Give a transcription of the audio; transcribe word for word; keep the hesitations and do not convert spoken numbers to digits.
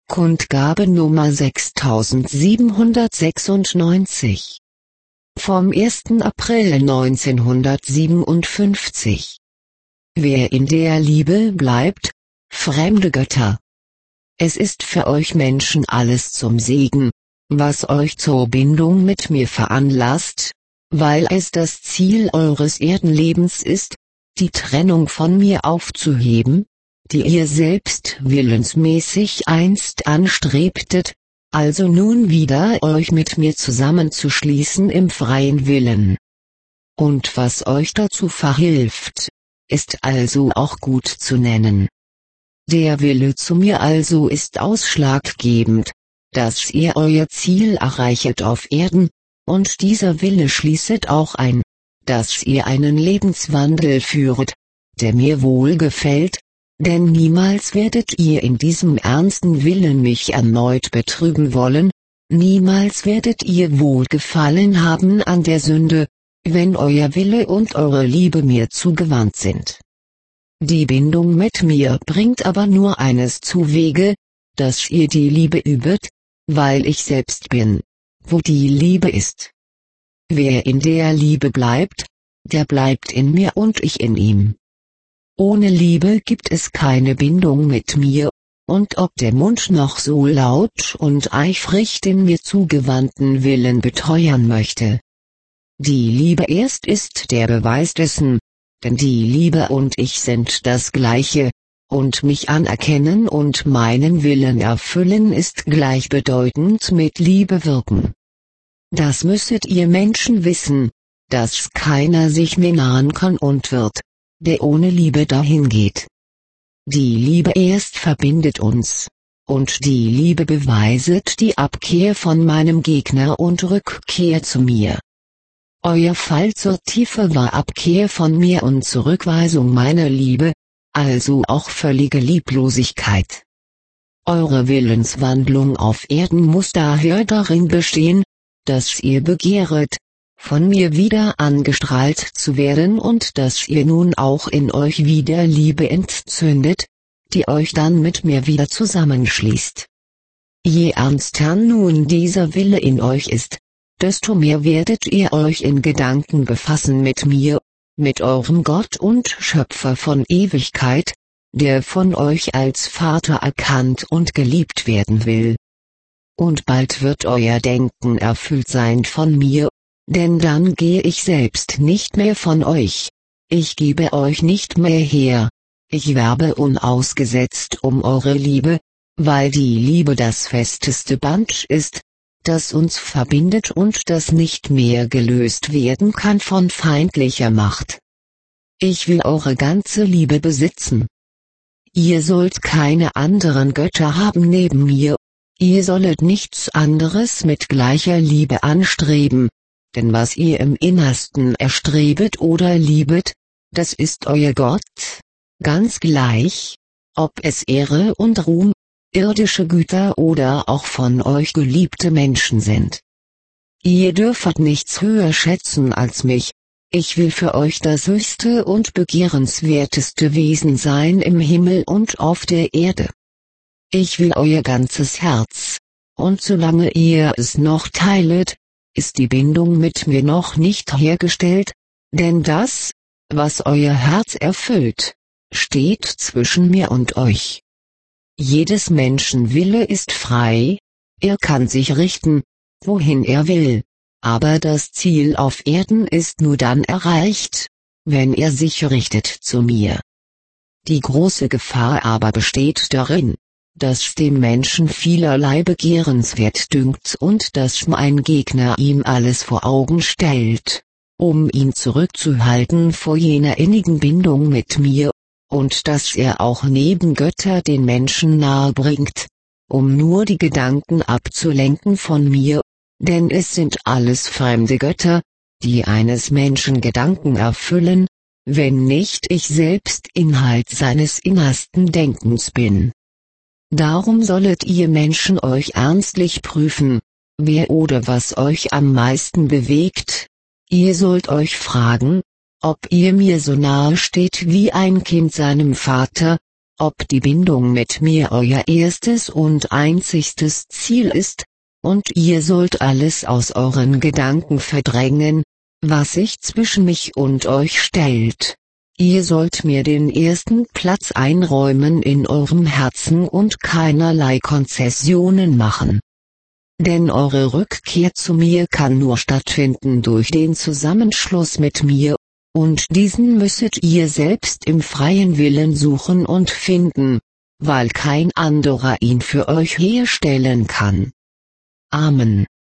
Kundgabe Nummer sechstausendsiebenhundertsechsundneunzig. Vom ersten April neunzehnhundertsiebenundfünfzig. Wer in der Liebe bleibt, fremde Götter. Es ist für euch Menschen alles zum Segen, was euch zur Bindung mit mir veranlasst, weil es das Ziel eures Erdenlebens ist, die Trennung von mir aufzuheben, die ihr selbst willensmäßig einst anstrebtet, also nun wieder euch mit mir zusammenzuschließen im freien Willen. Und was euch dazu verhilft, ist also auch gut zu nennen. Der Wille zu mir also ist ausschlaggebend, dass ihr euer Ziel erreichet auf Erden, und dieser Wille schließet auch ein, dass ihr einen Lebenswandel führet, der mir wohlgefällt, denn niemals werdet ihr in diesem ernsten Willen mich erneut betrüben wollen, niemals werdet ihr Wohlgefallen haben an der Sünde, wenn euer Wille und eure Liebe mir zugewandt sind. Die Bindung mit mir bringt aber nur eines zuwege, dass ihr die Liebe übet, weil ich selbst bin, wo die Liebe ist. Wer in der Liebe bleibt, der bleibt in mir und ich in ihm. Ohne Liebe gibt es keine Bindung mit mir, und ob der Mund noch so laut und eifrig den mir zugewandten Willen beteuern möchte. Die Liebe erst ist der Beweis dessen, denn die Liebe und ich sind das Gleiche, und mich anerkennen und meinen Willen erfüllen ist gleichbedeutend mit Liebe wirken. Das müsstet ihr Menschen wissen, dass keiner sich mir nahen kann und wird, der ohne Liebe dahin geht. Die Liebe erst verbindet uns, und die Liebe beweiset die Abkehr von meinem Gegner und Rückkehr zu mir. Euer Fall zur Tiefe war Abkehr von mir und Zurückweisung meiner Liebe, also auch völlige Lieblosigkeit. Eure Willenswandlung auf Erden muss daher darin bestehen, dass ihr begehret, von mir wieder angestrahlt zu werden und dass ihr nun auch in euch wieder Liebe entzündet, die euch dann mit mir wieder zusammenschließt. Je ernster nun dieser Wille in euch ist, desto mehr werdet ihr euch in Gedanken befassen mit mir, mit eurem Gott und Schöpfer von Ewigkeit, der von euch als Vater erkannt und geliebt werden will. Und bald wird euer Denken erfüllt sein von mir, denn dann gehe ich selbst nicht mehr von euch, ich gebe euch nicht mehr her, ich werbe unausgesetzt um eure Liebe, weil die Liebe das festeste Band ist, das uns verbindet und das nicht mehr gelöst werden kann von feindlicher Macht. Ich will eure ganze Liebe besitzen. Ihr sollt keine anderen Götter haben neben mir, ihr sollet nichts anderes mit gleicher Liebe anstreben, denn was ihr im Innersten erstrebet oder liebet, das ist euer Gott, ganz gleich, ob es Ehre und Ruhm, irdische Güter oder auch von euch geliebte Menschen sind. Ihr dürfet nichts höher schätzen als mich, ich will für euch das höchste und begehrenswerteste Wesen sein im Himmel und auf der Erde. Ich will euer ganzes Herz, und solange ihr es noch teilet, ist die Bindung mit mir noch nicht hergestellt, denn das, was euer Herz erfüllt, steht zwischen mir und euch. Jedes Menschen Wille ist frei, er kann sich richten, wohin er will, aber das Ziel auf Erden ist nur dann erreicht, wenn er sich richtet zu mir. Die große Gefahr aber besteht darin, dass dem Menschen vielerlei begehrenswert dünkt und dass mein Gegner ihm alles vor Augen stellt, um ihn zurückzuhalten vor jener innigen Bindung mit mir, und dass er auch neben Götter den Menschen nahe bringt, um nur die Gedanken abzulenken von mir, denn es sind alles fremde Götter, die eines Menschen Gedanken erfüllen, wenn nicht ich selbst Inhalt seines innersten Denkens bin. Darum sollet ihr Menschen euch ernstlich prüfen, wer oder was euch am meisten bewegt, ihr sollt euch fragen, ob ihr mir so nahe steht wie ein Kind seinem Vater, ob die Bindung mit mir euer erstes und einzigstes Ziel ist, und ihr sollt alles aus euren Gedanken verdrängen, was sich zwischen mich und euch stellt. Ihr sollt mir den ersten Platz einräumen in eurem Herzen und keinerlei Konzessionen machen. Denn eure Rückkehr zu mir kann nur stattfinden durch den Zusammenschluss mit mir, und diesen müsstet ihr selbst im freien Willen suchen und finden, weil kein anderer ihn für euch herstellen kann. Amen.